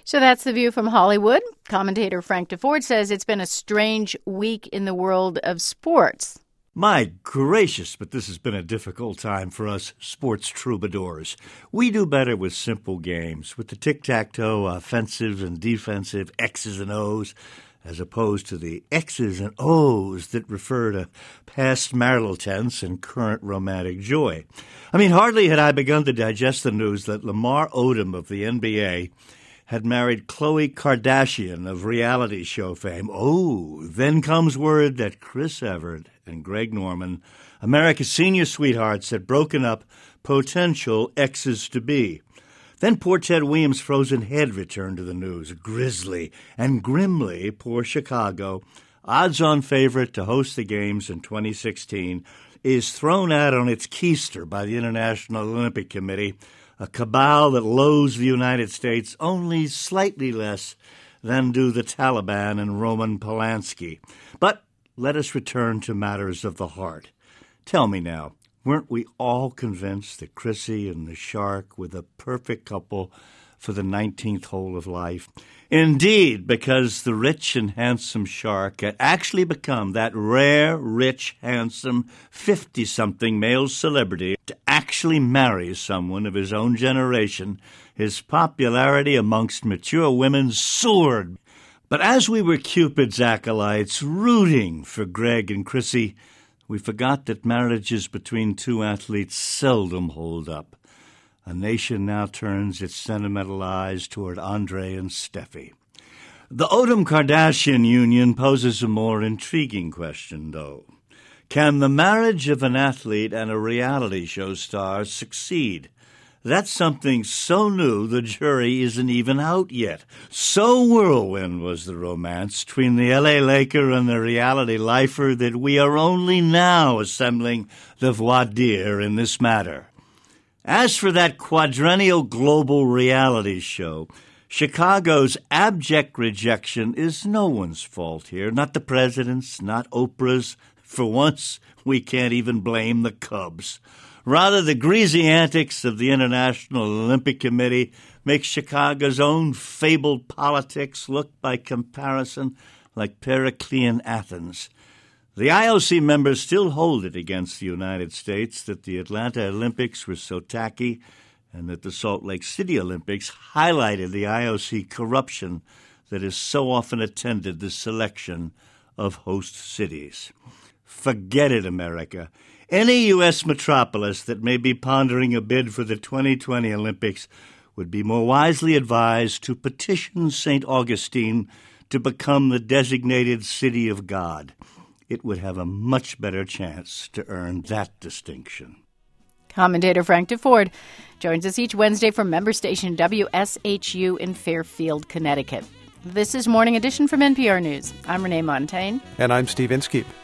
So that's the view from Hollywood. Commentator Frank DeFord says it's been a strange week in the world of sports. My gracious, but this has been a difficult time for us sports troubadours. We do better with simple games, with the tic-tac-toe, offensive and defensive X's and O's, as opposed to the X's and O's that refer to past marital tense and current romantic joy. Hardly had I begun to digest the news that Lamar Odom of the NBA had married Khloe Kardashian of reality show fame. Oh, then comes word that Chris Evert and Greg Norman, America's senior sweethearts, had broken up, potential exes-to-be. Then poor Ted Williams' frozen head returned to the news. Grisly and grimly, poor Chicago, odds-on favorite to host the games in 2016, is thrown out on its keister by the International Olympic Committee, a cabal that loathes the United States only slightly less than do the Taliban and Roman Polanski. But let us return to matters of the heart. Tell me now, weren't we all convinced that Chrissy and the shark were the perfect couple for the 19th hole of life? Indeed, because the rich and handsome shark had actually become that rare, rich, handsome 50-something male celebrity to actually marry someone of his own generation, his popularity amongst mature women soared. But as we were Cupid's acolytes rooting for Greg and Chrissy, we forgot that marriages between two athletes seldom hold up. A nation now turns its sentimental eyes toward Andre and Steffi. The Odom-Kardashian union poses a more intriguing question, though. Can the marriage of an athlete and a reality show star succeed? That's something so new the jury isn't even out yet. So whirlwind was the romance between the L.A. Laker and the reality lifer that we are only now assembling the voir dire in this matter. As for that quadrennial global reality show, Chicago's abject rejection is no one's fault here, not the president's, not Oprah's. For once, we can't even blame the Cubs. Rather, the greasy antics of the International Olympic Committee make Chicago's own fabled politics look, by comparison, like Periclean Athens. The IOC members still hold it against the United States that the Atlanta Olympics were so tacky and that the Salt Lake City Olympics highlighted the IOC corruption that has so often attended the selection of host cities. Forget it, America. Any U.S. metropolis that may be pondering a bid for the 2020 Olympics would be more wisely advised to petition St. Augustine to become the designated city of God. It would have a much better chance to earn that distinction. Commentator Frank DeFord joins us each Wednesday from member station WSHU in Fairfield, Connecticut. This is Morning Edition from NPR News. I'm Renee Montaigne. And I'm Steve Inskeep.